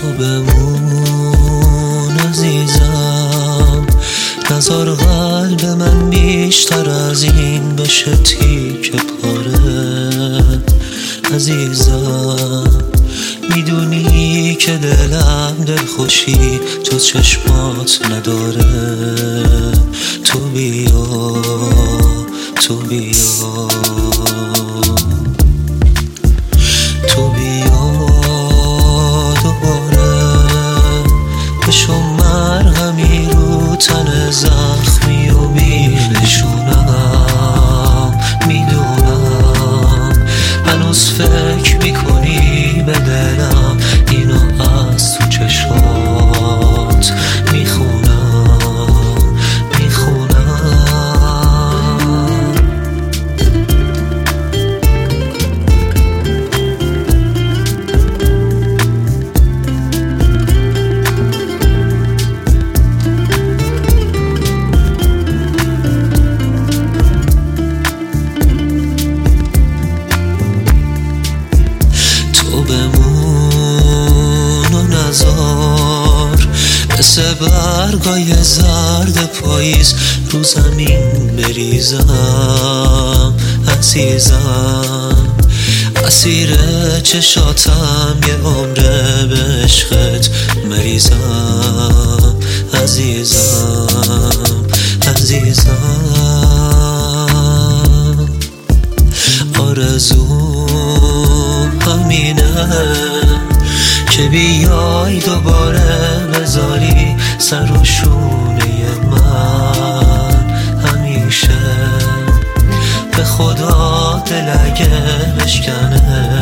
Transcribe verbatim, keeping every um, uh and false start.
تو بمون عزیزم، نذار قلب من بیشتر از این بشه تیکه پاره. عزیزم میدونی که دلم دل خوشی تو چشمات نداره. تو بیا تو بیا تو بیا دوباره، بشو مرهمی رو تن زخمی و بینشونم. میدونم هنوز فکر میکنی به دلم، اینو از تو چشمات میخونم میخونم. تو بمون و نذار مثل برگای زرد پاییز رو زمین بریزم. عزیزم اسیر چشاتم، یه عمره به عشقت مریزم. عزیزم عزیزم آرزوم همینه که بیای دوباره بذاری سر و شونه من. همیشه به خدا دل اگه بشکنه